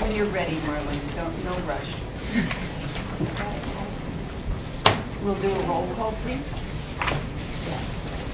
When you're ready, Marlene. No rush. We'll do a roll call, please. Yes.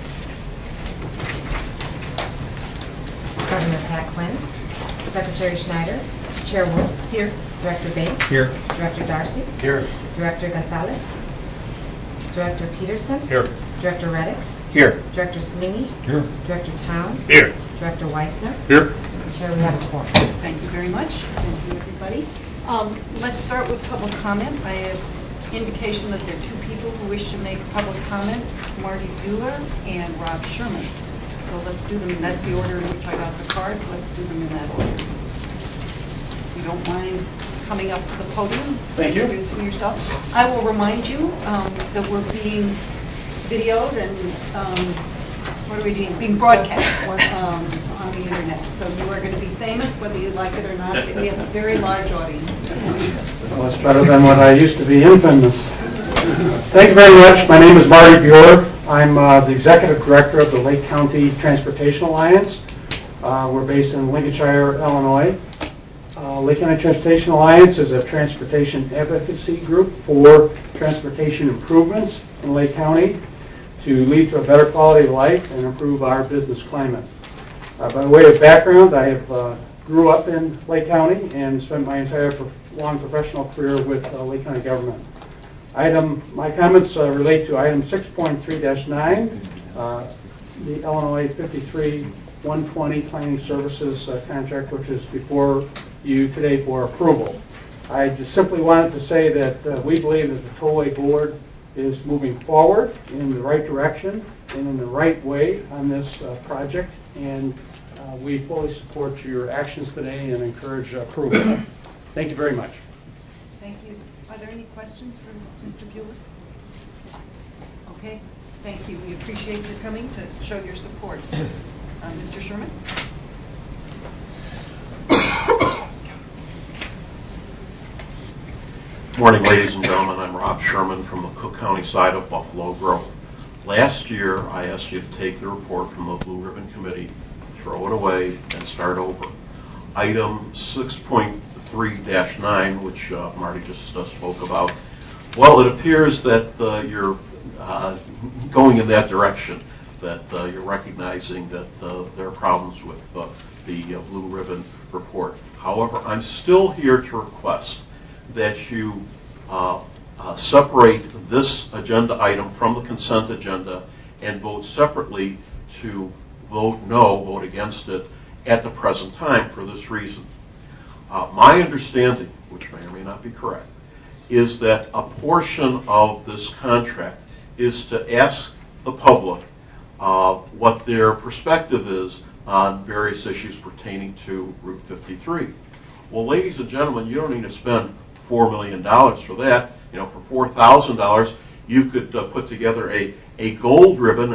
Governor Pat Quinn, Secretary Schneider, Chair Wolf. Here. Director Bates. Here. Director Darcy. Here. Director Gonzalez. Director Peterson. Here. Director Reddick. Here. Director Sweeney. Here. Director Towns. Here. Director Weissner. Here. Chair, we have a quorum. Thank you very much. Thank you, everybody. Let's start with public comment. I have indication that there are two people who wish to make public comment, Marty Bueller and Rob Sherman. So let's do them. That's the order in which I got the cards. Let's do them in that order. If you don't mind coming up to the podium, Thank you. Introducing yourself. I will remind you that we're being videoed and what are we doing? Being broadcast on the internet. So you are going to be famous whether you like it or not. We have a very large audience. Well, it's better than what I used to be, infamous. Thank you very much. My name is Marty Bueller. I'm the Executive Director of the Lake County Transportation Alliance. We're based in Lincolnshire, Illinois. Lake County Transportation Alliance is a transportation advocacy group for transportation improvements in Lake County to lead to a better quality of life and improve our business climate. By way of background, I have grew up in Lake County and spent my entire long professional career with Lake County government. My comments relate to item 6.3-9, the Illinois 53-120 Planning Services contract, which is before you today for approval. I just simply wanted to say that we believe that the Tollway Board is moving forward in the right direction and in the right way on this project, and we fully support your actions today and encourage approval. Thank you very much. Thank you. Are there any questions for Mr. Bueller? Okay. Thank you. We appreciate your coming to show your support. Mr. Sherman? Good morning, ladies and gentlemen. I'm Rob Sherman from the Cook County side of Buffalo Grove. Last year, I asked you to take the report from the Blue Ribbon Committee, throw it away, and start over. Item 6.3-9, which Marty just spoke about, well, it appears that you're going in that direction, that you're recognizing that there are problems with the Blue Ribbon report. However, I'm still here to request that you separate this agenda item from the consent agenda and vote separately to vote against it at the present time for this reason. My understanding, which may or may not be correct, is that a portion of this contract is to ask the public what their perspective is on various issues pertaining to Route 53. Well, ladies and gentlemen, you don't need to spend $4 million for that. For $4,000, you could put together a gold ribbon,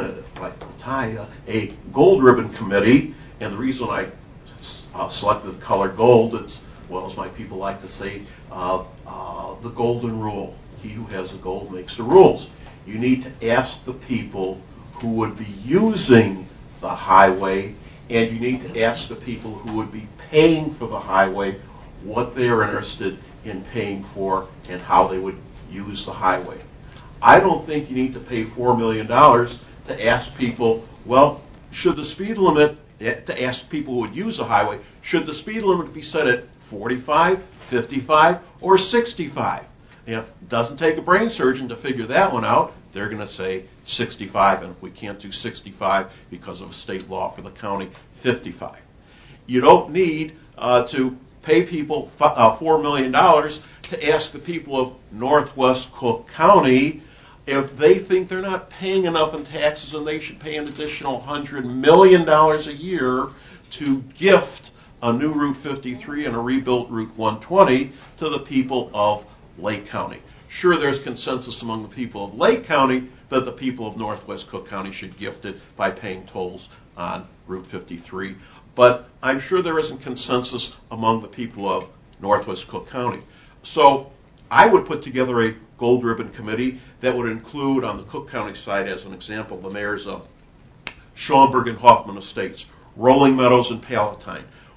a gold ribbon committee. And the reason I selected the color gold, it's, well, as my people like to say, the golden rule. He who has the gold makes the rules. You need to ask the people who would be using the highway, and you need to ask the people who would be paying for the highway what they are interested in paying for and how they would use the highway. I don't think you need to pay $4 million to ask people, well, should the speed limit, to ask people who would use the highway, should the speed limit be set at 45, 55, or 65? It doesn't take a brain surgeon to figure that one out. They're going to say 65, and if we can't do 65 because of a state law for the county, 55. You don't need to pay people $4 million to ask the people of Northwest Cook County if they think they're not paying enough in taxes and they should pay an additional $100 million a year to gift a new Route 53 and a rebuilt Route 120 to the people of Lake County. Sure, there's consensus among the people of Lake County that the people of Northwest Cook County should gift it by paying tolls on Route 53. But I'm sure there isn't consensus among the people of Northwest Cook County. So I would put together a gold ribbon committee that would include, on the Cook County side, as an example, the mayors of Schaumburg and Hoffman Estates, Rolling Meadows and Palatine,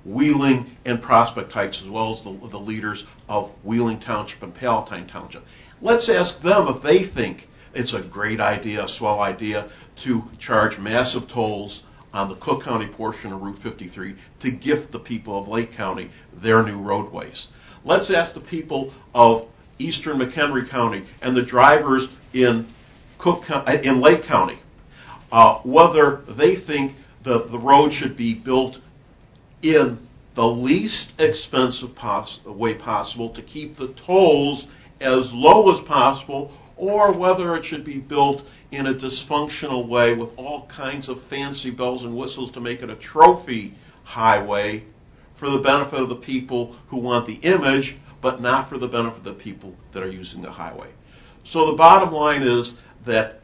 Wheeling and Prospect Heights, as well as the leaders of Wheeling Township and Palatine Township. Let's ask them if they think it's a great idea, a swell idea, to charge massive tolls on the Cook County portion of Route 53 to gift the people of Lake County their new roadways. Let's ask the people of eastern McHenry County and the drivers in Lake County whether they think the road should be built in the least expensive way possible to keep the tolls as low as possible, or whether it should be built in a dysfunctional way with all kinds of fancy bells and whistles to make it a trophy highway for the benefit of the people who want the image, but not for the benefit of the people that are using the highway. So the bottom line is that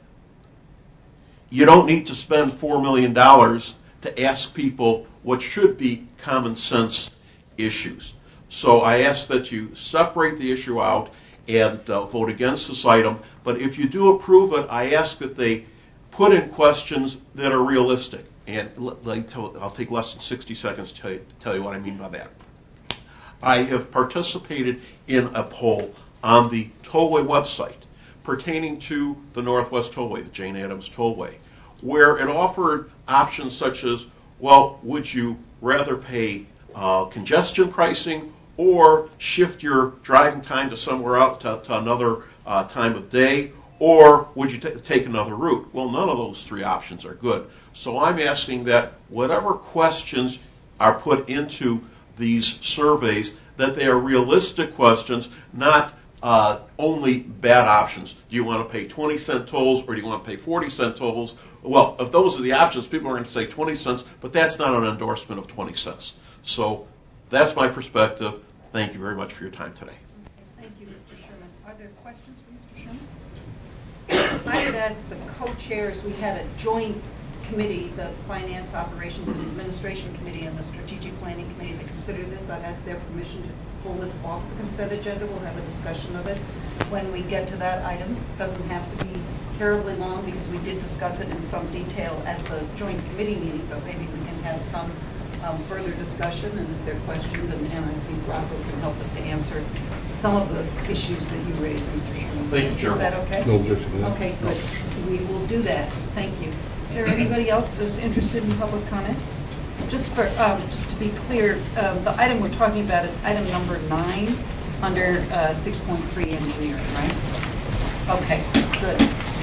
you don't need to spend $4 million to ask people what should be common sense issues. So I ask that you separate the issue out and vote against this item. But if you do approve it, I ask that they put in questions that are realistic. And I'll take less than 60 seconds to tell you what I mean by that. I have participated in a poll on the Tollway website pertaining to the Northwest Tollway, the Jane Addams Tollway, where it offered options such as, well, would you rather pay congestion pricing or shift your driving time to somewhere else, to another time of day, or would you take another route? Well, none of those three options are good. So I'm asking that whatever questions are put into these surveys, that they are realistic questions, not only bad options. Do you want to pay 20-cent tolls or do you want to pay 40-cent tolls? Well, if those are the options, people are going to say 20 cents, but that's not an endorsement of 20 cents. So that's my perspective. Thank you very much for your time today. Thank you, Mr. Sherman. Are there questions for Mr. Sherman? I would ask the co-chairs, we had a joint committee, the Finance, Operations, and Administration Committee and the Strategic Planning Committee, to consider this. I'd ask their permission to pull this off the consent agenda. We'll have a discussion of it when we get to that item. It doesn't have to be terribly long because we did discuss it in some detail at the joint committee meeting, but maybe we can have some further discussion, and if there are questions, and I think Rocco can help us to answer some of the issues that you raised, Mr. Sherman. Thank you, Chairman. Is that okay? No objection to that. Okay, good. We will do that. Thank you. Is there anybody else who's interested in public comment? Just to be clear, the item we're talking about is item number 9 under 6.3 engineering, right? Okay, good.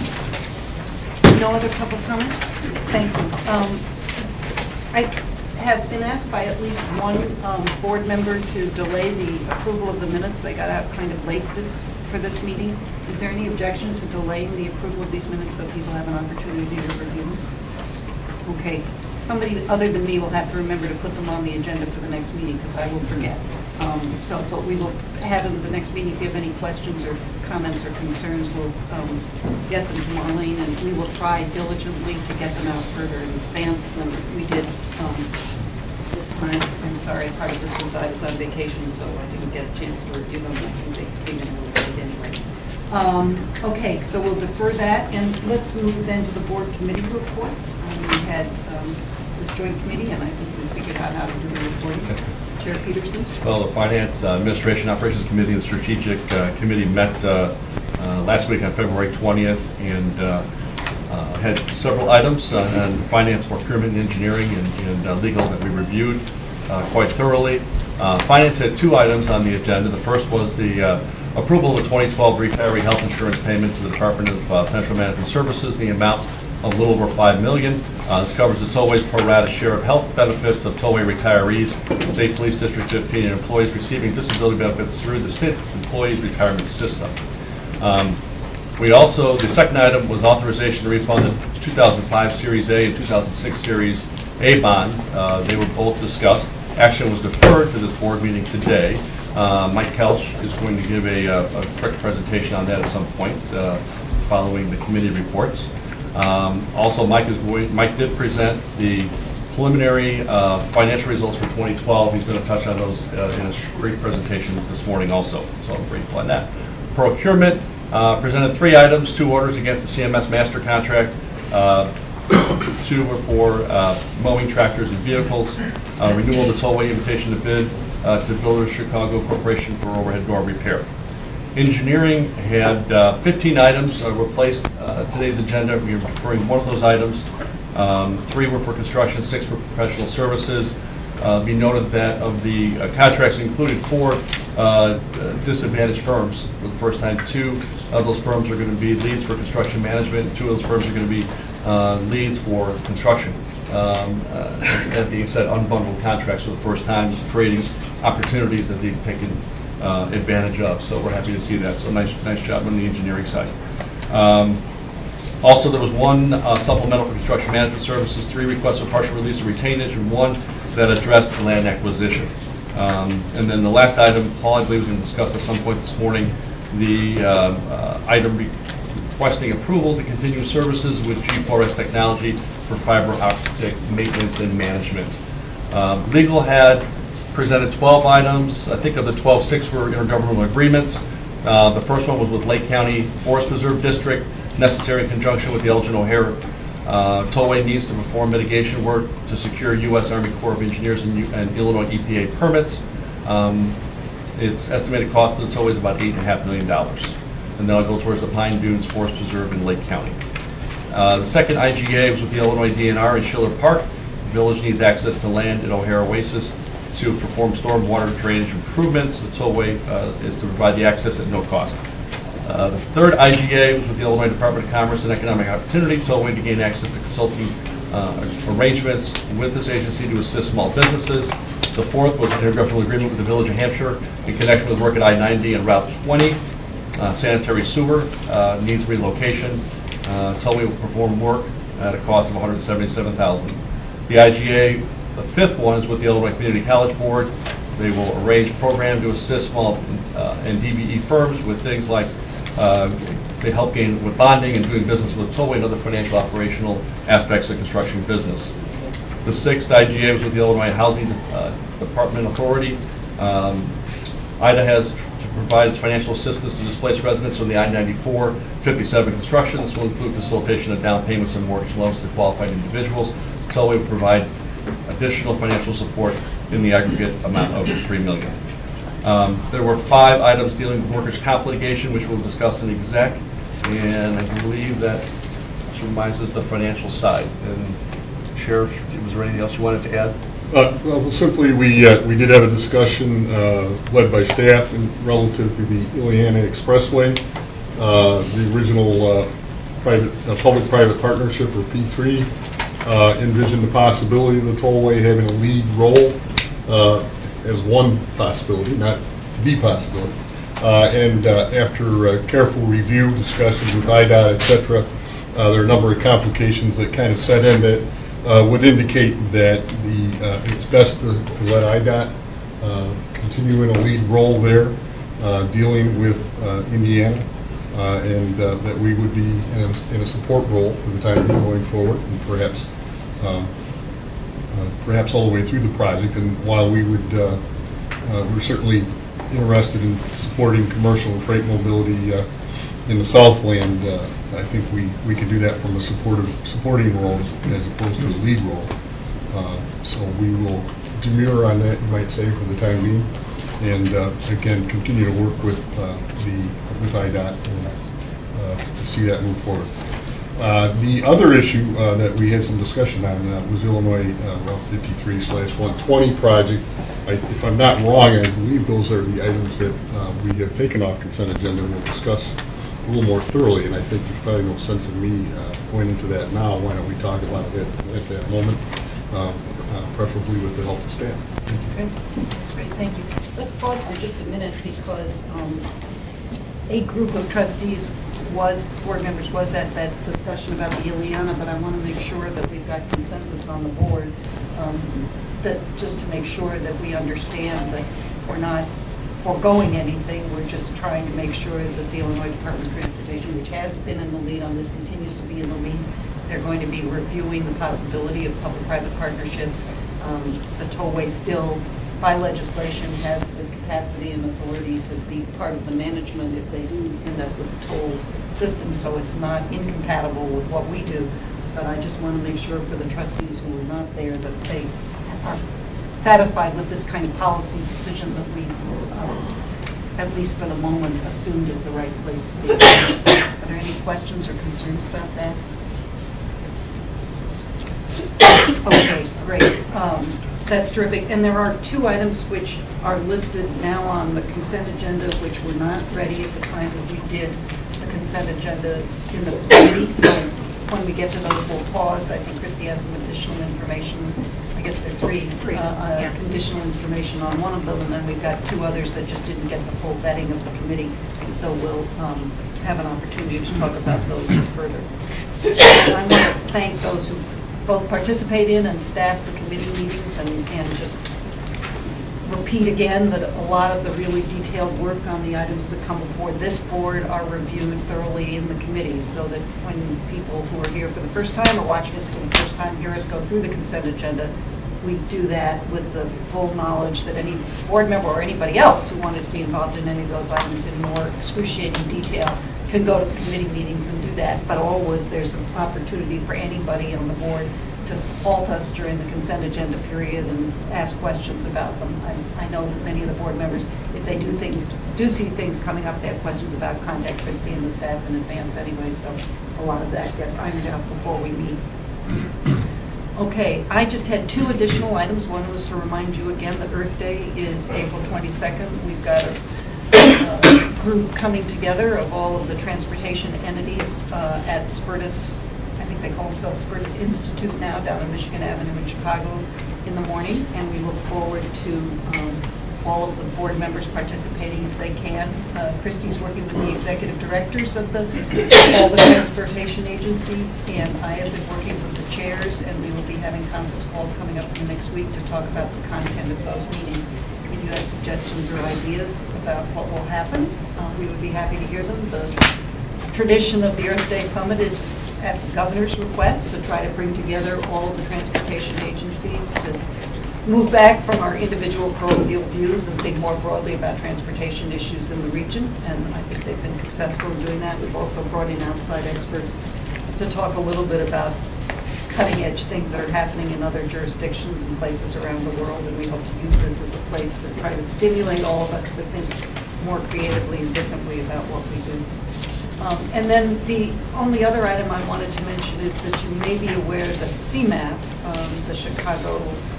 No other public comment? Thank you. I have been asked by at least one board member to delay the approval of the minutes. They got out kind of late for this meeting. Is there any objection to delaying the approval of these minutes so people have an opportunity to review them? Okay. Somebody other than me will have to remember to put them on the agenda for the next meeting because I will forget. But we will have them at the next meeting. If you have any questions or comments or concerns, we'll get them to Marlene, and we will try diligently to get them out further in advance than we did this time. I'm sorry, part of this was I was on vacation, so I didn't get a chance to review them. I think they came in a little late anyway. Okay, so we'll defer that, and let's move then to the board committee reports. We had this joint committee, and I think we figured out how to do the reporting. Chair Peterson? Well, the Finance, Administration, Operations Committee and Strategic Committee met last week on February 20th and had several items on finance, procurement, engineering, and legal that we reviewed quite thoroughly. Finance had 2 items on the agenda. The first was the approval of the 2012 retiree health insurance payment to the Department of Central Management Services, the amount of a little over $5 million. This covers the Tollway's pro rata share of health benefits of Tollway retirees, State Police District 15, and employees receiving disability benefits through the State Employees Retirement System. The second item was authorization to refund the 2005 Series A and 2006 Series A bonds. They were both discussed. Action was deferred to this board meeting today. Mike Kelch is going to give a quick presentation on that at some point following the committee reports. Also, Mike did present the preliminary financial results for 2012. He's going to touch on those in a brief presentation this morning also, so I'll brief on that. Procurement presented 3 items, 2 orders against the CMS master contract. 2 were for mowing tractors and vehicles, renewal of the tollway invitation to bid to the Builders Chicago Corporation for overhead door repair. Engineering had 15 items were placed today's agenda. We are referring one of those items. 3 were for construction, 6 were professional services. Be noted that of the contracts included 4 disadvantaged firms for the first time. 2 of those firms are going to be leads for construction management. 2 of those firms are going to be leads for construction. That being said, unbundled contracts for the first time, creating opportunities that they've taken advantage of. So we're happy to see that. So nice job on the engineering side. Also, there was 1 supplemental for construction management services, 3 requests for partial release of retainage, and 1 that addressed land acquisition. And then the last item, Paul, I believe, was going to discuss at some point this morning, the item requesting approval to continue services with G4S Technology for fiber optic maintenance and management. Legal had presented 12 items. I think of the 12, 6 were intergovernmental agreements. The first one was with Lake County Forest Preserve District, necessary in conjunction with the Elgin O'Hare Tollway needs to perform mitigation work to secure U.S. Army Corps of Engineers and Illinois EPA permits. Its estimated cost of the tollway is about $8.5 million. And then I'll go towards the Pine Dunes Forest Preserve in Lake County. The second IGA was with the Illinois DNR in Schiller Park. The village needs access to land at O'Hare Oasis to perform stormwater drainage improvements. The tollway is to provide the access at no cost. The third IGA was with the Illinois Department of Commerce and Economic Opportunity, tollway to gain access to consulting arrangements with this agency to assist small businesses. The fourth was an intergovernmental agreement with the Village of Hampshire in connection with work at I-90 and Route 20. Sanitary sewer needs relocation. Tollway will perform work at a cost of $177,000. The IGA, the fifth one, is with the Illinois Community College Board. They will arrange a program to assist small and DBE firms with things like they help gain with bonding and doing business with tollway and other financial operational aspects of construction business. The sixth IGA was with the Illinois Housing Department Authority. IDA has to provide its financial assistance to displaced residents from the I-94-57 construction. This will include facilitation of down payments and mortgage loans to qualified individuals. Tollway will provide additional financial support in the aggregate amount of $3 million. There were 5 items dealing with workers' comp litigation, which we'll discuss in exec, and I believe that reminds us the financial side. And Sheriff, was there anything else you wanted to add? Well, simply we did have a discussion led by staff relative to the Ileana Expressway. The original public-private partnership, or P3, envisioned the possibility of the tollway having a lead role as one possibility, not the possibility. And after careful review, discussions with IDOT, etc., there are a number of complications that kind of set in that would indicate that it's best to let IDOT continue in a lead role there, dealing with Indiana, and that we would be in a support role for the time being going forward, and perhaps all the way through the project. And while we're certainly interested in supporting commercial and freight mobility in the Southland, I think we can do that from a supporting role as opposed to a lead role. So we will demur on that, you might say, for the time being, and again continue to work with IDOT to see that move forward. The other issue that we had some discussion on was Illinois Route 53/120 project. If I'm not wrong, I believe those are the items that we have taken off consent agenda and we'll discuss a little more thoroughly, and I think there's probably no sense in me going into that now. Why don't we talk about it at that moment, preferably with the help of staff. Okay, that's great, thank you. Let's pause for just a minute because a group of trustees board members was at that discussion about the Ileana, but I want to make sure that we've got consensus on the board, that just to make sure that we understand that we're not foregoing anything. We're just trying to make sure that the Illinois Department of Transportation, which has been in the lead on this, continues to be in the lead. They're going to be reviewing the possibility of public-private partnerships. The tollway still, by legislation, has the capacity and authority to be part of the management if they do end up with a toll system, so it's not incompatible with what we do. but I just want to make sure for the trustees who are not there that they are satisfied with this kind of policy decision that we, at least for the moment, assumed is the right place to be. Are there any questions or concerns about that? Okay, great. That's terrific. And there are two items which are listed now on the consent agenda, which were not ready at the time that we did the consent agendas in the committee. So when we get to those, we'll pause. I think Christy has some additional information. I guess there are three conditional information on one of them, and then we've got two others that just didn't get the full vetting of the committee. So we'll have an opportunity to talk about those further. I want to thank those who both participate in and staff the committee meetings, and just repeat again that a lot of the really detailed work on the items that come before this board are reviewed thoroughly in the committees, so that when people who are here for the first time or watching us for the first time hear us go through the consent agenda, we do that with the full knowledge that any board member or anybody else who wanted to be involved in any of those items in more excruciating detail can go to the committee meetings and do that, but always there's an opportunity for anybody on the board to halt us during the consent agenda period and ask questions about them. I know that many of the board members, if they do see things coming up, they have questions about, contact Christie and the staff in advance anyway, so a lot of that gets ironed out before we meet. Okay, I just had two additional items. One was to remind you again that Earth Day is April 22nd. We've got a group coming together of all of the transportation entities at Spertus. I think they call themselves Spertus Institute now, down on Michigan Avenue in Chicago in the morning, and we look forward to all of the board members participating if they can. Christie's working with the executive directors of all the transportation agencies, and I have been working with the chairs, and we will be having conference calls coming up in the next week to talk about the content of those meetings. If you have suggestions or ideas about what will happen, we would be happy to hear them. The tradition of the Earth Day Summit is at the governor's request to try to bring together all of the transportation agencies to move back from our individual parochial views and think more broadly about transportation issues in the region, and I think they've been successful in doing that. We've also brought in outside experts to talk a little bit about cutting-edge things that are happening in other jurisdictions and places around the world, and we hope to use this as a place to try to stimulate all of us to think more creatively and differently about what we do. And then the only other item I wanted to mention is that you may be aware that CMAP, the Chicago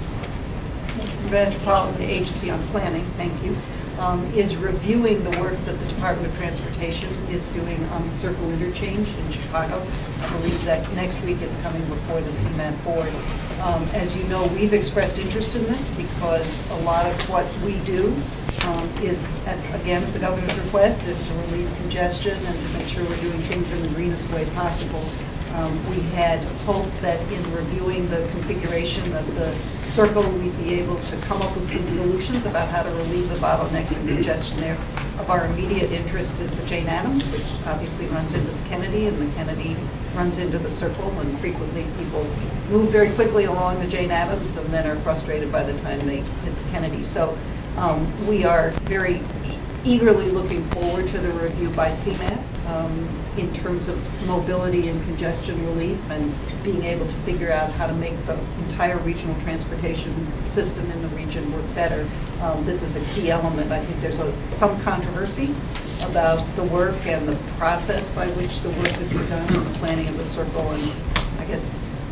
Metropolitan Agency on Planning, thank you, is reviewing the work that the Department of Transportation is doing on the Circle Interchange in Chicago. I believe that next week it's coming before the CMAP board. As you know, we've expressed interest in this because a lot of what we do is, again, at the governor's request, is to relieve congestion and to make sure we're doing things in the greenest way possible. We had hoped that in reviewing the configuration of the circle, we'd be able to come up with some solutions about how to relieve the bottlenecks and congestion there. Of our immediate interest is the Jane Addams, which obviously runs into the Kennedy, and the Kennedy runs into the circle, and frequently people move very quickly along the Jane Addams and then are frustrated by the time they hit the Kennedy. So we are very eagerly looking forward to the review by CMAP in terms of mobility and congestion relief and being able to figure out how to make the entire regional transportation system in the region work better. This is a key element. I think there's some controversy about the work and the process by which the work is done in the planning of the circle, and I guess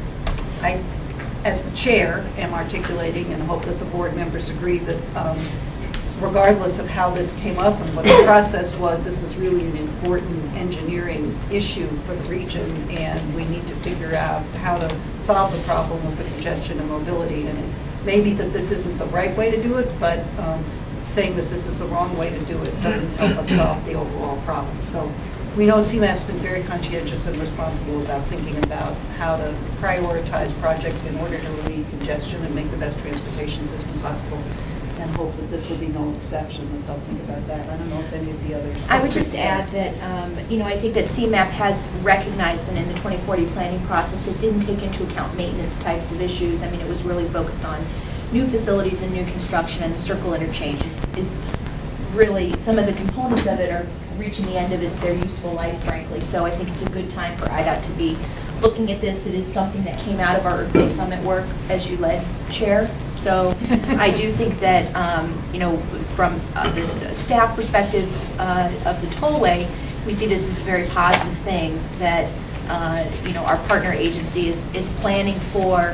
I, as the chair, am articulating and hope that the board members agree that regardless of how this came up and what the process was, this is really an important engineering issue for the region, and we need to figure out how to solve the problem of the congestion and mobility. And it may be that this isn't the right way to do it, but saying that this is the wrong way to do it doesn't help us solve the overall problem. So we know CMAP's been very conscientious and responsible about thinking about how to prioritize projects in order to relieve congestion and make the best transportation system possible, and hope that this will be no exception, that they'll think about that. I don't know if any of the others... I would just add that, I think that CMAP has recognized that in the 2040 planning process, it didn't take into account maintenance types of issues. I mean, it was really focused on new facilities and new construction, and the Circle Interchange is really, some of the components of it are reaching the end of their useful life, frankly. So I think it's a good time for IDOT to be looking at this. It is something that came out of our Earth Day Summit work as you led, Chair. So I do think that, from the staff perspective of the tollway, we see this as a very positive thing that, our partner agency is planning for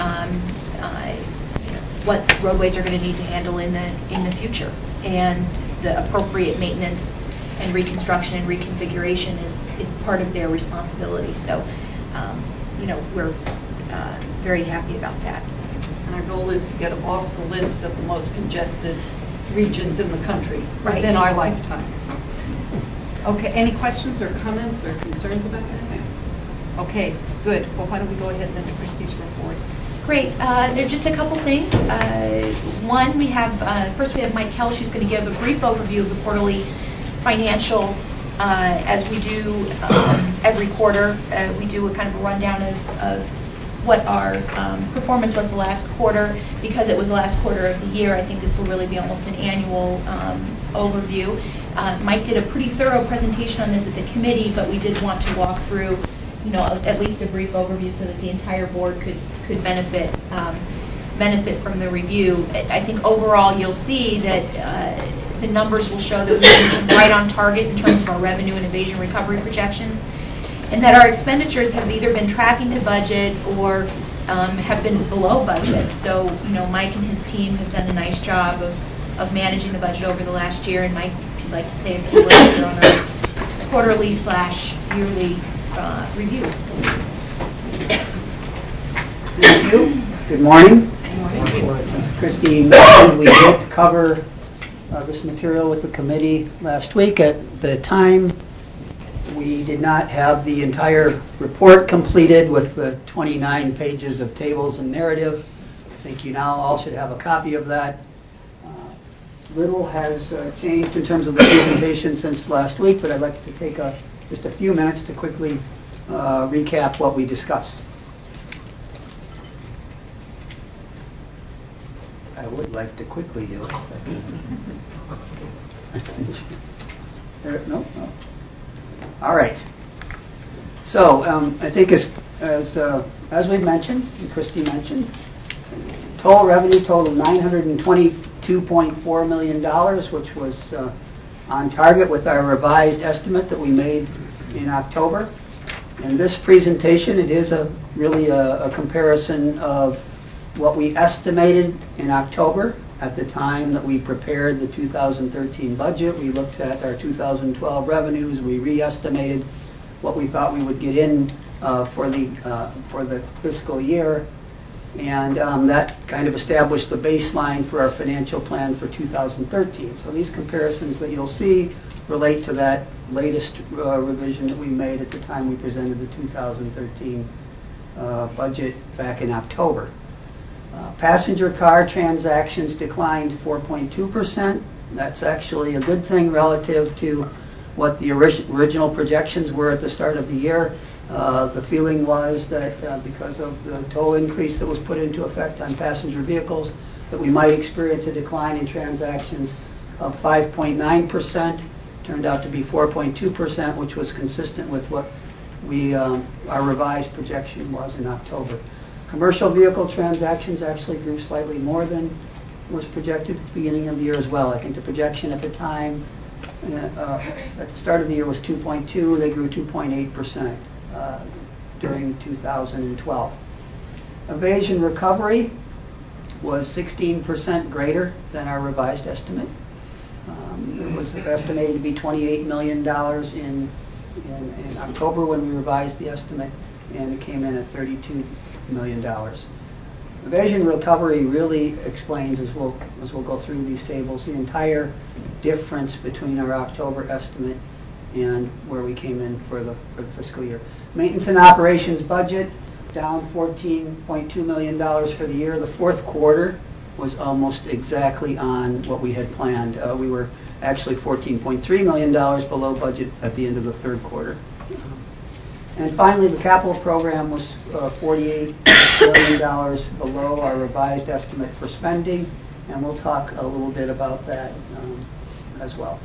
what roadways are going to need to handle in the future, and the appropriate maintenance and reconstruction and reconfiguration is part of their responsibility. So, we're very happy about that. And our goal is to get off the list of the most congested regions in the country within our lifetime. So. Okay, any questions or comments or concerns about that? Okay, good. Well, why don't we go ahead then to Christie's report? Great. There's just a couple things. One, first we have Mike Kell. She's going to give a brief overview of the quarterly financials. As we do every quarter, we do a kind of a rundown of what our performance was the last quarter. Because it was the last quarter of the year, I think this will really be almost an annual overview. Mike did a pretty thorough presentation on this at the committee, but we did want to walk through at least a brief overview so that the entire board could benefit from the review. I think overall you'll see that the numbers will show that we're right on target in terms of our revenue and evasion recovery projections, and that our expenditures have either been tracking to budget or have been below budget. So, Mike and his team have done a nice job of managing the budget over the last year. And Mike, if you'd like to say a few words here on our quarterly/yearly review. Thank you. Good morning. As Christie mentioned, we did cover this material with the committee last week. At the time, we did not have the entire report completed with the 29 pages of tables and narrative. I think you now all should have a copy of that. Little has changed in terms of the presentation since last week, but I'd like to take just a few minutes to quickly recap what we discussed. I would like to quickly do it. No. All right. So I think as we mentioned, and Christie mentioned, total revenue totaled $922.4 million, which was on target with our revised estimate that we made in October. In this presentation, it is really a comparison of what we estimated in October at the time that we prepared the 2013 budget. We looked at our 2012 revenues. We re-estimated what we thought we would get in for the fiscal year, and that kind of established the baseline for our financial plan for 2013. So these comparisons that you'll see relate to that latest revision that we made at the time we presented the 2013 budget back in October. Passenger car transactions declined 4.2%. That's actually a good thing relative to what the original projections were at the start of the year. The feeling was that because of the toll increase that was put into effect on passenger vehicles, that we might experience a decline in transactions of 5.9%. Turned out to be 4.2%, which was consistent with what our revised projection was in October. Commercial vehicle transactions actually grew slightly more than was projected at the beginning of the year as well. I think the projection at the time, at the start of the year, was 2.2. They grew 2.8% during 2012. Evasion recovery was 16% greater than our revised estimate. It was estimated to be $28 million in October when we revised the estimate, and it came in at $32 million. Evasion recovery really explains, as we'll go through these tables, the entire difference between our October estimate and where we came in for the fiscal year. Maintenance and operations budget down $14.2 million for the year. The fourth quarter was almost exactly on what we had planned. We were actually $14.3 million below budget at the end of the third quarter. And finally, the capital program was $48 million below our revised estimate for spending, and we'll talk a little bit about that as well.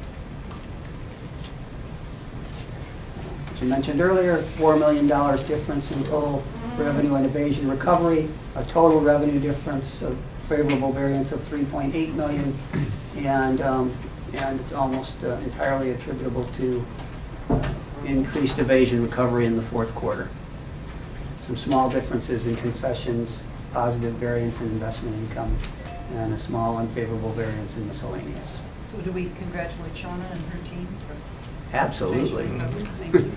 As we mentioned earlier, $4 million difference in total revenue and evasion recovery, a total revenue difference of favorable variance of $3.8 million, and it's almost entirely attributable to increased evasion recovery in the fourth quarter. Some small differences in concessions, positive variance in investment income, and a small unfavorable variance in miscellaneous. So do we congratulate Shauna and her team for Absolutely. Thank you.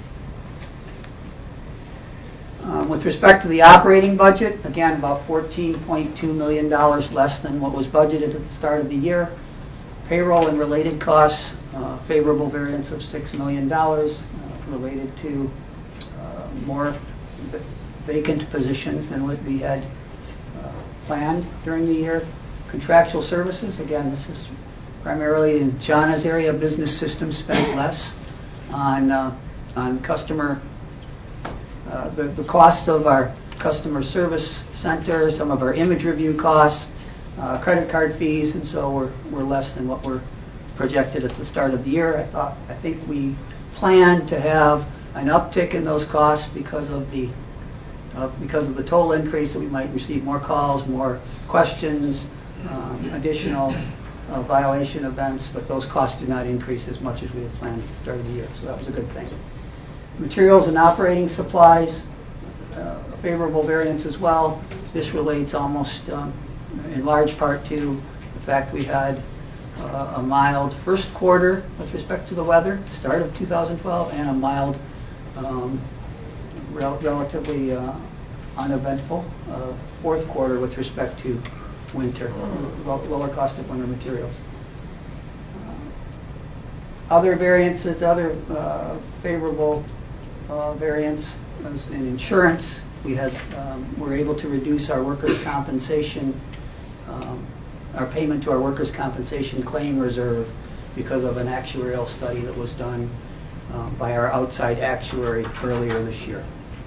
With respect to the operating budget, again, about $14.2 million less than what was budgeted at the start of the year. Payroll and related costs, favorable variance of $6 million related to more vacant positions than what we had planned during the year. Contractual services, again, this is primarily in Shauna's area. Business systems spent less on customer, the cost of our customer service center, some of our image review costs, credit card fees, and so we're less than what were projected at the start of the year. I think we planned to have an uptick in those costs because of the total increase, that we might receive more calls, more questions, additional violation events, but those costs did not increase as much as we had planned at the start of the year, so that was a good thing. Materials and operating supplies, a favorable variance as well. This relates almost in large part to the fact we had a mild first quarter with respect to the weather, start of 2012, and a mild, relatively uneventful fourth quarter with respect to winter, lower cost of winter materials. Other variances, other favorable variance was in insurance. We were able to reduce our workers' compensation, our payment to our workers' compensation claim reserve because of an actuarial study that was done by our outside actuary earlier this year.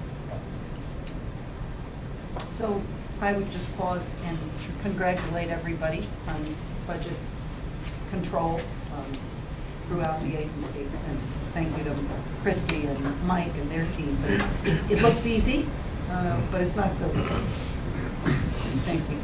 So I would just pause and congratulate everybody on budget control throughout the agency, and thank you to Christy and Mike and their team. It looks easy, but it's not so easy. Thank you.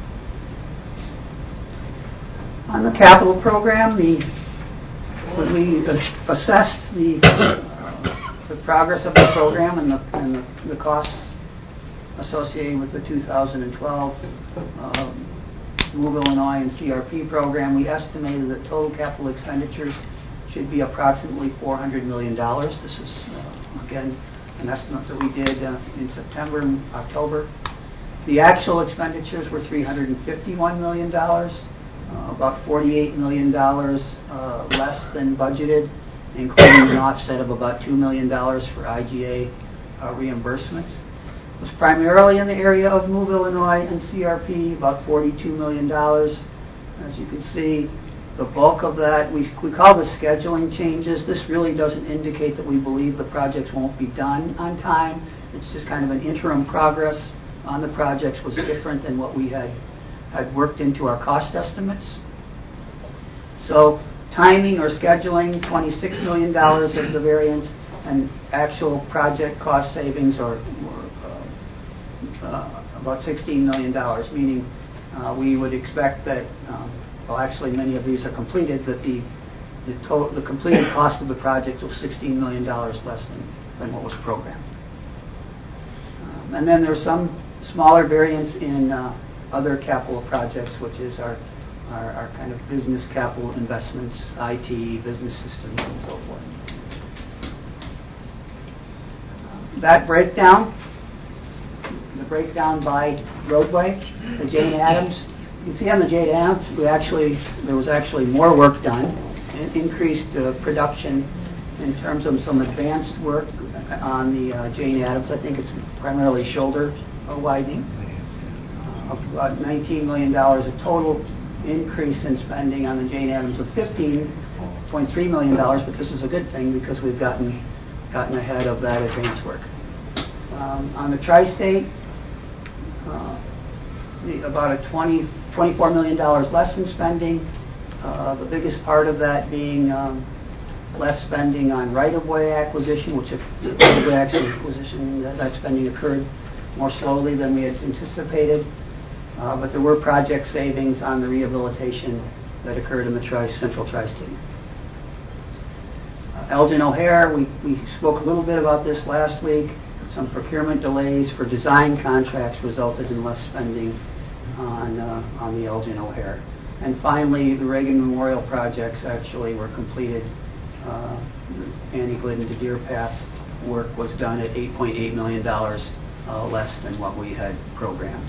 On the capital program, when we assessed the progress of the program and the costs associated with the 2012 Move Illinois and CRP program, we estimated that total capital expenditures should be approximately $400 million. This is, again, an estimate that we did in September and October. The actual expenditures were $351 million, about $48 million less than budgeted, including an offset of about $2 million for IGA reimbursements. It was primarily in the area of Move Illinois and CRP, about $42 million. As you can see, the bulk of that, we call this scheduling changes. This really doesn't indicate that we believe the projects won't be done on time. It's just kind of an interim progress on the projects was different than what we had worked into our cost estimates. So timing or scheduling, $26 million of the variance, and actual project cost savings are about $16 million, meaning we would expect that, well, actually many of these are completed, that the completed cost of the project was $16 million less than what was programmed. And then there's some smaller variance in other capital projects, which is our kind of business capital investments, IT, business systems, and so forth. That breakdown, the breakdown by roadway, the Jane Addams. You can see on the Jane Addams, there was actually more work done, and increased production in terms of some advanced work on the Jane Addams. I think it's primarily shoulder widening. About $19 million, a total increase in spending on the Jane Addams of $15.3 million, but this is a good thing because we've gotten ahead of that advanced work. On the Tri-State, about a $24 million less in spending, The biggest part of that being less spending on right-of-way acquisition, which the right-of-way acquisition, that spending occurred more slowly than we had anticipated. But there were project savings on the rehabilitation that occurred in the Central Tri-State. Elgin O'Hare, we spoke a little bit about this last week. Some procurement delays for design contracts resulted in less spending on the Elgin O'Hare. And finally, the Reagan Memorial projects actually were completed. Annie Glidden to Deer Path work was done at $8.8 million less than what we had programmed.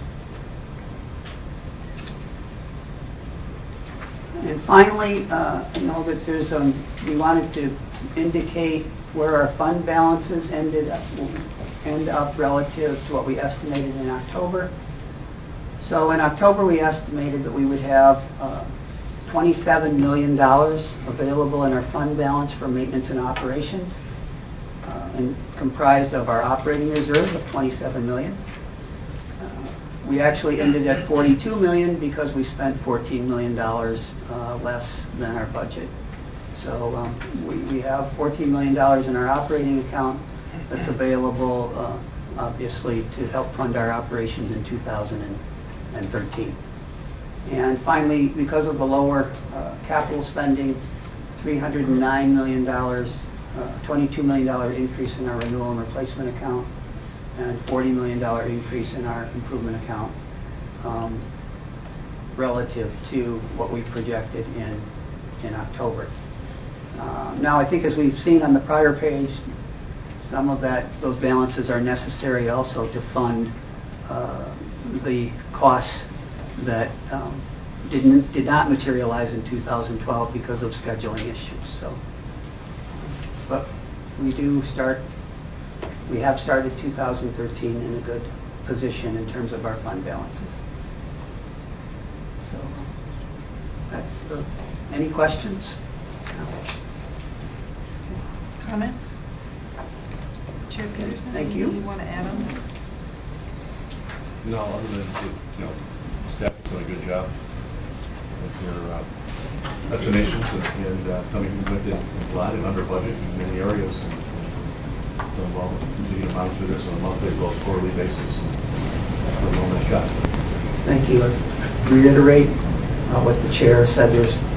And finally, you know that there's we wanted to indicate where our fund balances end up relative to what we estimated in October. So in October, we estimated that we would have $27 million available in our fund balance for maintenance and operations, and comprised of our operating reserve of $27 million. We actually ended at $42 million because we spent $14 million less than our budget. So we have $14 million in our operating account that's available, obviously, to help fund our operations in 2013. And finally, because of the lower capital spending, $309 million, $22 million increase in our renewal and replacement account, and $40 million increase in our improvement account relative to what we projected in October. Now, I think as we've seen on the prior page, some of those balances are necessary also to fund the costs that did not materialize in 2012 because of scheduling issues. So, but we have started 2013 in a good position in terms of our fund balances. So that's any questions? Comments? Chair Peterson? Thank you. Anything you want to add on this? No, other than, staff has done a good job with their estimations and coming with it a lot and under budget in many areas. And we'll continue to monitor this on a monthly as well as quarterly basis. And that's the nice job. Thank you. Reiterate what the chair said.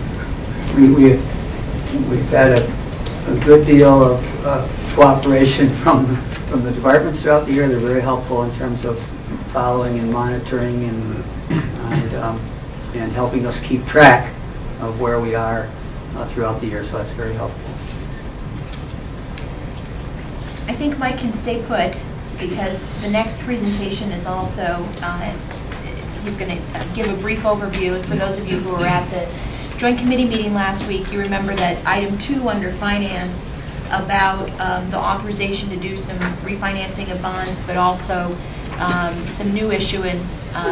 We've had a good deal of cooperation from the departments throughout the year. They're very helpful in terms of following and monitoring and helping us keep track of where we are throughout the year. So that's very helpful. I think Mike can stay put because the next presentation is also, he's going to give a brief overview. And for those of you who were at the Joint Committee meeting last week, you remember that item 2 under Finance about the authorization to do some refinancing of bonds, but also some new issuance.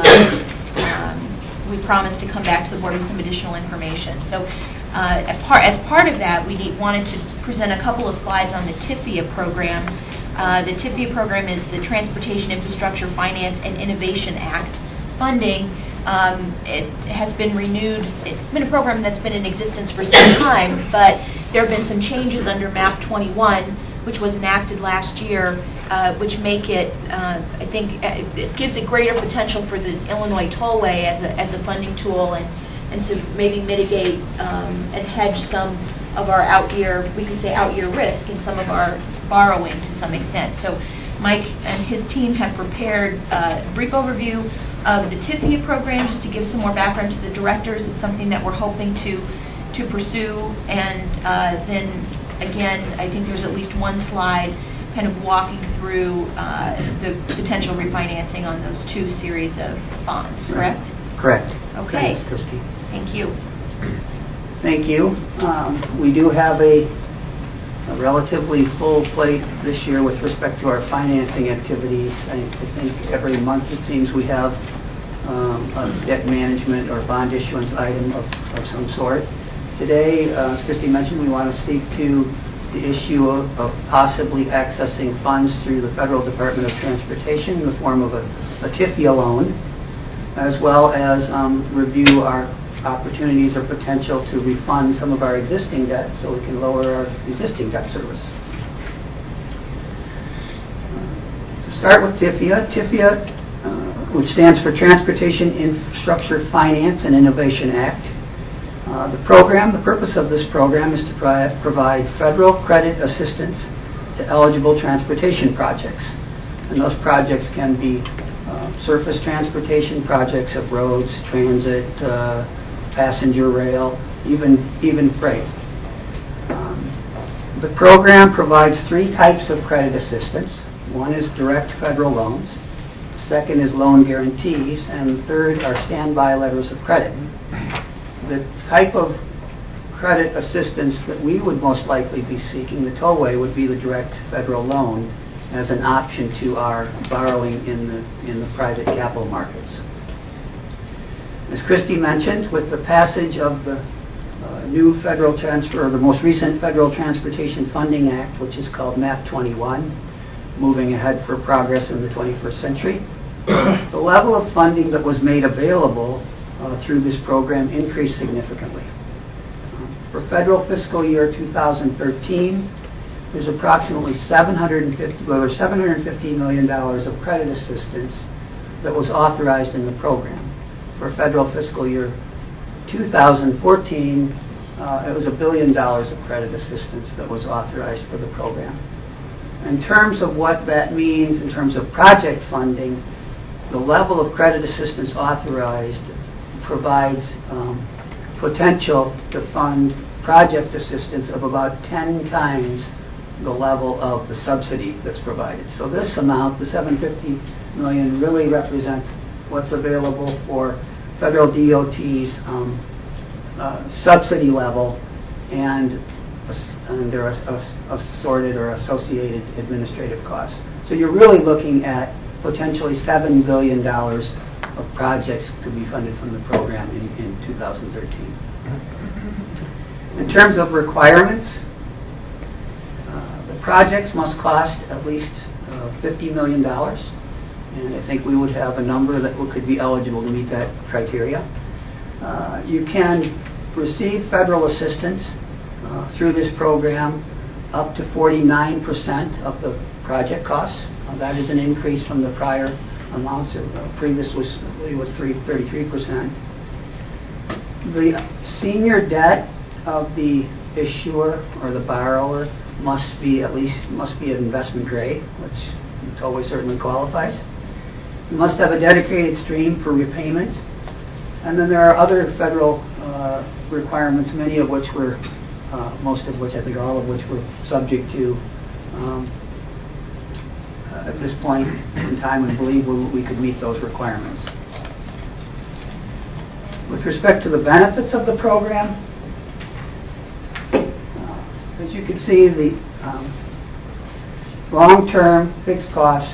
We promised to come back to the board with some additional information. So as part of that, we wanted to present a couple of slides on the TIFIA program. The TIFIA program is the Transportation Infrastructure Finance and Innovation Act funding. It has been renewed. It's been a program that's been in existence for some time, but there have been some changes under MAP 21, which was enacted last year, which make it, I think, it gives it greater potential for the Illinois Tollway as a funding tool and to maybe mitigate and hedge some of our out-year risk in some of our borrowing to some extent. So Mike and his team have prepared a brief overview of the TIFIA program just to give some more background to the directors. It's something that we're hoping to pursue, and then again, I think there's at least one slide kind of walking through the potential refinancing on those 2 series of bonds, correct? Correct. Okay. Thanks, Christy. Thank you. Thank you. We do have a relatively full plate this year with respect to our financing activities. I think every month it seems we have a debt management or bond issuance item of some sort. Today, as Christy mentioned, we want to speak to the issue of possibly accessing funds through the Federal Department of Transportation in the form of a TIFIA loan, as well as review our opportunities or potential to refund some of our existing debt so we can lower our existing debt service. To start with TIFIA, which stands for Transportation Infrastructure Finance and Innovation Act. The purpose of this program is to provide federal credit assistance to eligible transportation projects. And those projects can be surface transportation projects of roads, transit, passenger rail, even freight. The program provides 3 types of credit assistance. One is direct federal loans, second is loan guarantees, and third are standby letters of credit. The type of credit assistance that we would most likely be seeking, the tollway, would be the direct federal loan as an option to our borrowing in the private capital markets. As Christy mentioned, with the passage of the the most recent Federal Transportation Funding Act, which is called MAP 21, moving ahead for progress in the 21st century, the level of funding that was made available through this program increased significantly. For federal fiscal year 2013, there's approximately $750 million of credit assistance that was authorized in the program. For federal fiscal year 2014, it was $1 billion of credit assistance that was authorized for the program. In terms of what that means in terms of project funding, the level of credit assistance authorized provides potential to fund project assistance of about 10 times the level of the subsidy that's provided. So this amount, the $750 million, really represents what's available for federal DOT's subsidy level and their assorted or associated administrative costs. So you're really looking at potentially $7 billion of projects to be funded from the program in 2013. In terms of requirements, the projects must cost at least $50 million, and I think we would have a number that could be eligible to meet that criteria. You can receive federal assistance through this program up to 49% of the project costs. That is an increase from the prior amounts. Previous was 33%. The senior debt of the issuer or the borrower must be an investment grade, which Tollway certainly qualifies. You must have a dedicated stream for repayment. And then there are other federal requirements, many of which were, most of which, I think all of which were subject to at this point in time, and believe we could meet those requirements. With respect to the benefits of the program, as you can see, the long-term fixed cost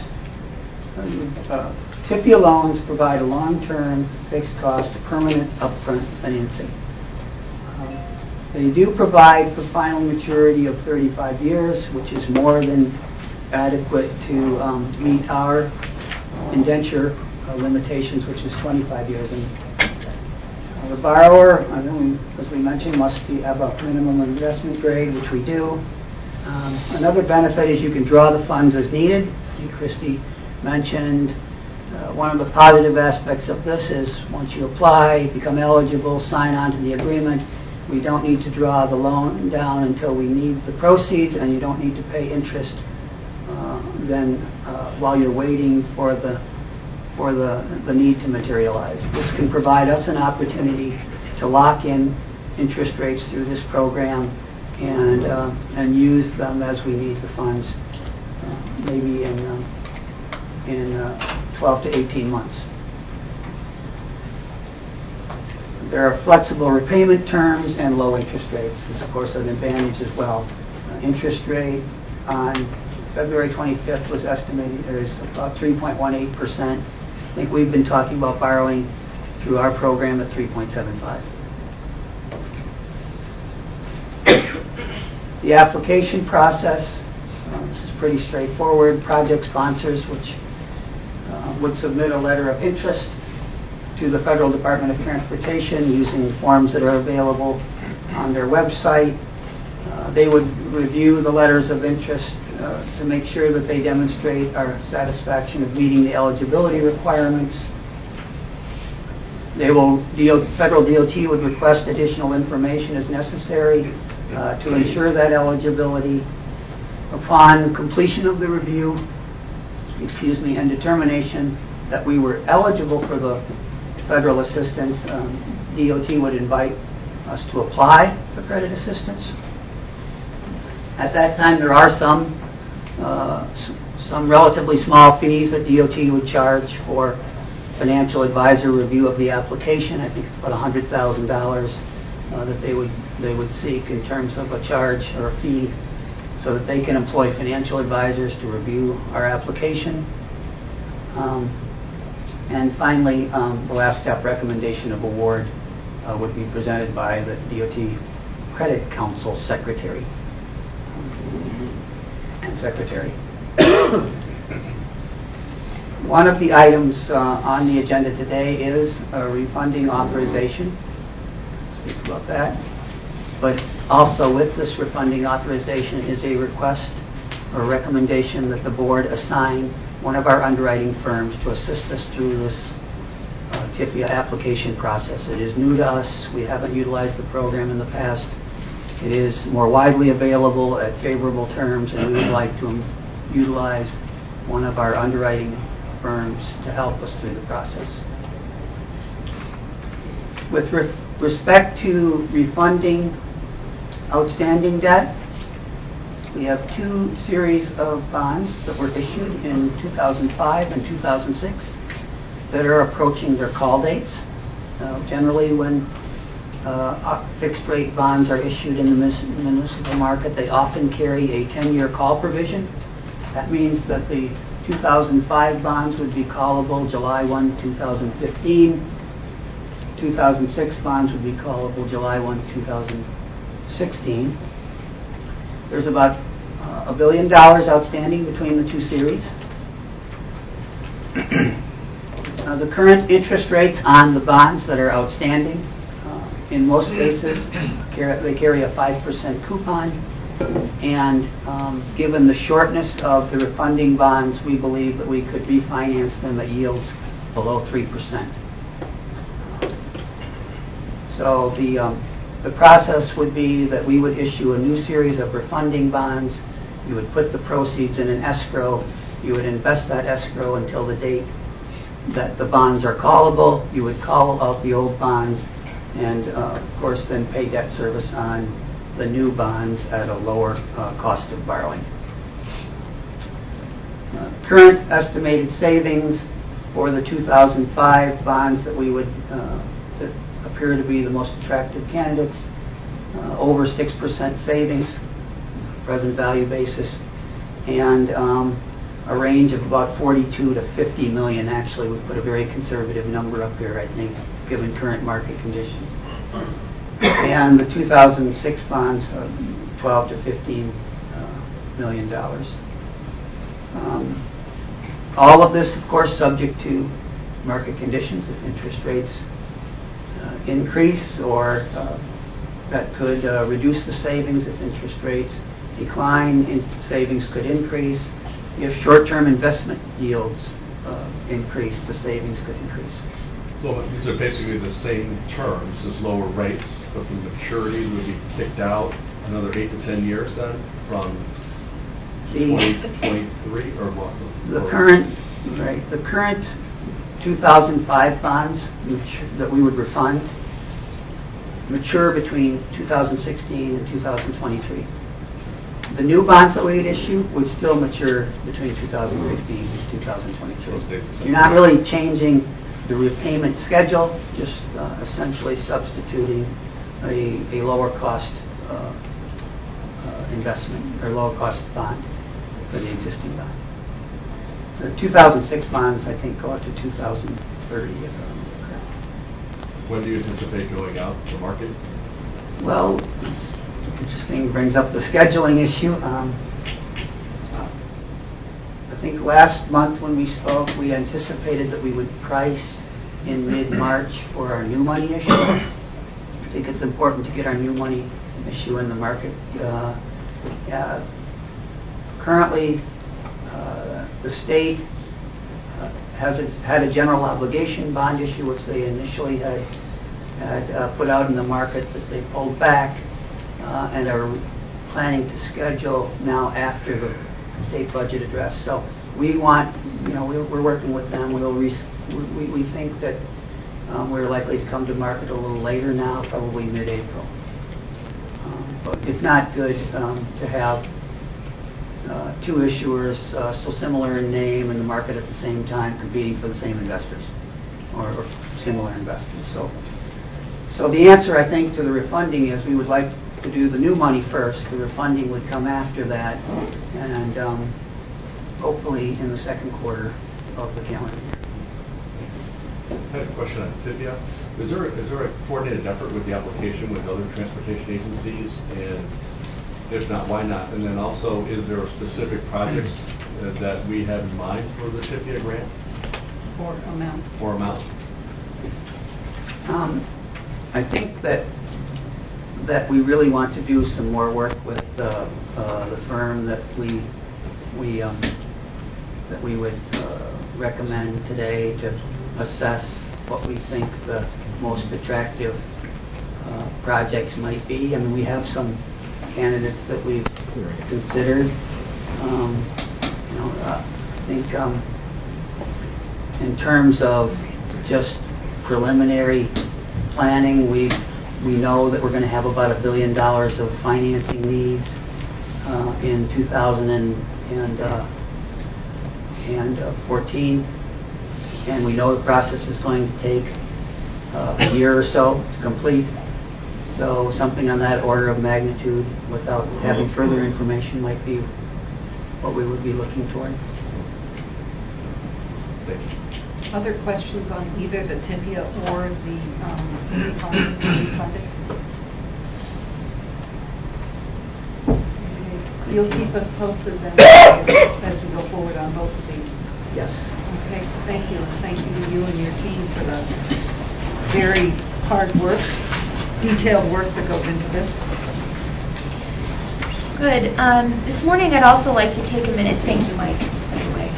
TIFIA loans provide a long-term fixed cost permanent upfront financing. They do provide for final maturity of 35 years, which is more than adequate to meet our indenture limitations, which is 25 years. And the borrower, as we mentioned, must have a minimum investment grade, which we do. Another benefit is you can draw the funds as needed. Christy mentioned one of the positive aspects of this is once you apply, become eligible, sign on to the agreement, we don't need to draw the loan down until we need the proceeds, and you don't need to pay interest then while you're waiting for the need to materialize. This can provide us an opportunity to lock in interest rates through this program and use them as we need the funds, maybe in 12 to 18 months. There are flexible repayment terms and low interest rates. This is, of course, an advantage as well. Interest rate on February 25th was estimated there's about 3.18%. I think we've been talking about borrowing through our program at 3.75. The application process, this is pretty straightforward. Project sponsors, which would submit a letter of interest, to the Federal Department of Transportation using forms that are available on their website. They would review the letters of interest to make sure that they demonstrate our satisfaction of meeting the eligibility requirements. Federal DOT would request additional information as necessary to ensure that eligibility. Upon completion of the review, and determination that we were eligible for the federal assistance, DOT would invite us to apply for credit assistance. At that time, there are some relatively small fees that DOT would charge for financial advisor review of the application. I think it's about $100,000 that they would seek in terms of a charge or a fee, so that they can employ financial advisors to review our application. And finally, the last step, recommendation of award, would be presented by the DOT Credit Council Secretary. One of the items on the agenda today is a refunding authorization. Speak about that. But also with this refunding authorization is a request or recommendation that the board assign one of our underwriting firms to assist us through this TIFIA application process. It is new to us. We haven't utilized the program in the past. It is more widely available at favorable terms, and we would like to utilize one of our underwriting firms to help us through the process. With respect to refunding outstanding debt, we have two series of bonds that were issued in 2005 and 2006 that are approaching their call dates. Generally, when fixed rate bonds are issued in the municipal market, they often carry a 10-year call provision. That means that the 2005 bonds would be callable July 1, 2015. 2006 bonds would be callable July 1, 2016. There's about $1 billion outstanding between the two series. The current interest rates on the bonds that are outstanding, in most cases, they carry a 5% coupon. And given the shortness of the refunding bonds, we believe that we could refinance them at yields below 3%. So the process would be that we would issue a new series of refunding bonds. You would put the proceeds in an escrow. You would invest that escrow until the date that the bonds are callable. You would call out the old bonds and, of course, then pay debt service on the new bonds at a lower cost of borrowing. Current estimated savings for the 2005 bonds that we would that appear to be the most attractive candidates, over 6% savings, present value basis, and a range of about 42 to 50 million. Actually, we put a very conservative number up here, I think, given current market conditions. And the 2006 bonds, 12 to 15 million dollars. All of this, of course, subject to market conditions. If interest rates increase, or that could reduce the savings. If interest rates decline, savings could increase. If short-term investment yields increase, the savings could increase. So these are basically the same terms as lower rates, but the maturity would be kicked out another 8 to 10 years then from 2023 or what? The current 2005 bonds that we would refund mature between 2016 and 2023. The new bonds that we'd issue would still mature between 2016 and 2023. You're not really changing the repayment schedule, just essentially substituting a lower cost investment or lower cost bond for the existing bond. The 2006 bonds, I think, go out to 2030. If I'm correct. When do you anticipate going out to market? Well, it's interesting. Brings up the scheduling issue. I think last month when we spoke, we anticipated that we would price in mid-March for our new money issue. I think it's important to get our new money issue in the market. Currently, the state had a general obligation bond issue, which they initially had put out in the market, that they pulled back and are planning to schedule now after the state budget address. So we want, we're working with them. We think that we're likely to come to market a little later now, probably mid-April. But it's not good to have two issuers so similar in name in the market at the same time competing for the same investors or similar investors. So the answer, I think, to the refunding is we would like to do the new money first. The refunding would come after that, and hopefully in the second quarter of the calendar year. I had a question on TIFIA. Is there a coordinated effort with the application with other transportation agencies? And if not, why not? And then also, is there a specific projects that we have in mind for the TIFIA grant? Or amount? Or amount? I think that we really want to do some more work with the firm that we would recommend today to assess what we think the most attractive projects might be. I mean, we have some candidates that we've considered. I think in terms of just preliminary planning, we know that we're going to have about $1 billion of financing needs in 2014, and we know the process is going to take a year or so to complete. So something on that order of magnitude, without having further information, might be what we would be looking toward. Thank you. Other questions on either the TIFIA or the refunded? Okay. You'll keep us posted then as we go forward on both of these. Yes. Okay, thank you. And thank you to you and your team for the very hard work, detailed work that goes into this. Good. This morning I'd also like to take a minute, thank you Mike, anyway.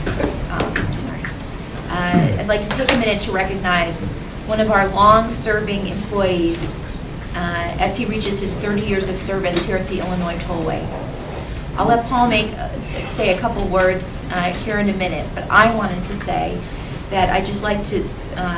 I'd like to take a minute to recognize one of our long-serving employees as he reaches his 30 years of service here at the Illinois Tollway. I'll let Paul say a couple words here in a minute, but I wanted to say that I'd just like to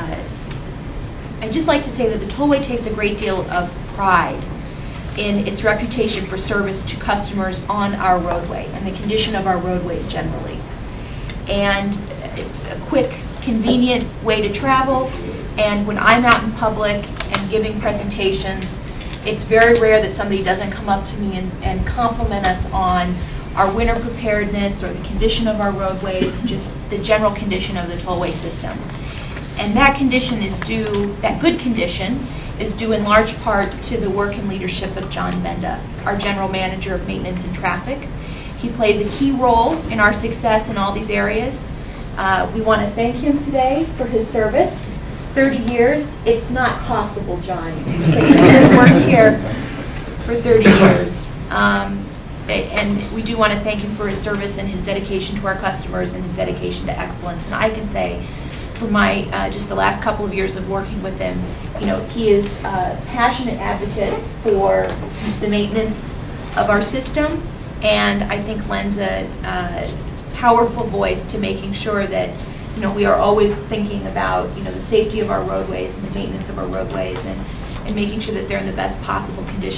say that the Tollway takes a great deal of pride in its reputation for service to customers on our roadway and the condition of our roadways generally. And it's a quick, convenient way to travel, and when I'm out in public and giving presentations, it's very rare that somebody doesn't come up to me and compliment us on our winter preparedness or the condition of our roadways, just the general condition of the tollway system. And that condition is due, that good condition is due in large part to the work and leadership of John Benda, our General Manager of Maintenance and Traffic. He plays a key role in our success in all these areas. We want to thank him today for his service. 30 years, it's not possible, John. He's worked here for 30 years. And we do want to thank him for his service and his dedication to our customers and his dedication to excellence. And I can say, for my just the last couple of years of working with him, he is a passionate advocate for the maintenance of our system, and I think lends a powerful voice to making sure that we are always thinking about the safety of our roadways and the maintenance of our roadways and making sure that they're in the best possible condition.